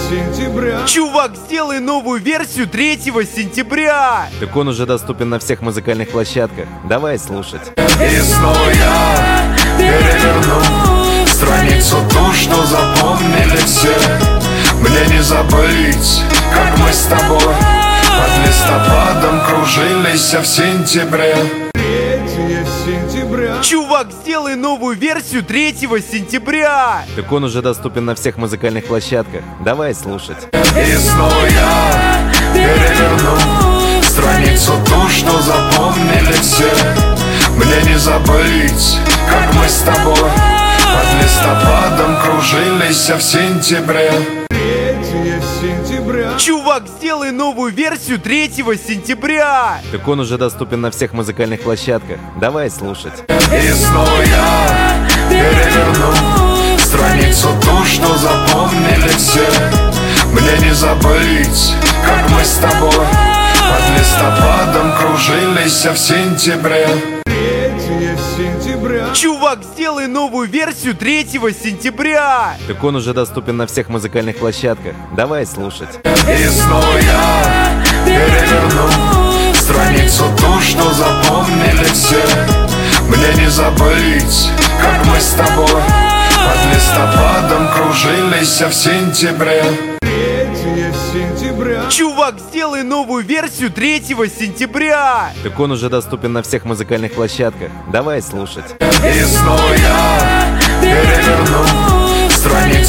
сентября. Чувак, сделай новую версию 3 сентября. Так он уже доступен на всех музыкальных площадках. Давай слушать. И снова я переверну страницу ту, что запомнили все. Мне не забыть, как мы с тобой под листопадом кружились в сентябре. 3 сентября. Чувак, сделай новую версию 3 сентября. Так он уже доступен на всех музыкальных площадках. Давай слушать. И снова я переверну страницу ту, что запомнили все. Мне не забыть, как мы с тобой под листопадом кружились в сентябре. 3 сентября. Чувак, сделай новую версию 3 сентября. Так он уже доступен на всех музыкальных площадках. Давай слушать. И снова я переверну страницу ту, что запомнили все. Мне не забыть, как мы с тобой под листопадом кружились в сентябре. 3 сентября. Чувак, сделай новую версию 3 сентября. Так он уже доступен на всех музыкальных площадках. Давай слушать. И снова я переверну страницу ту, что запомнили все. Мне не забыть, как мы с тобой под листопадом кружились в сентябре. 3 сентября. Чувак, сделай новую версию 3 сентября. Так он уже доступен на всех музыкальных площадках. Давай слушать. И снова я переверну страницу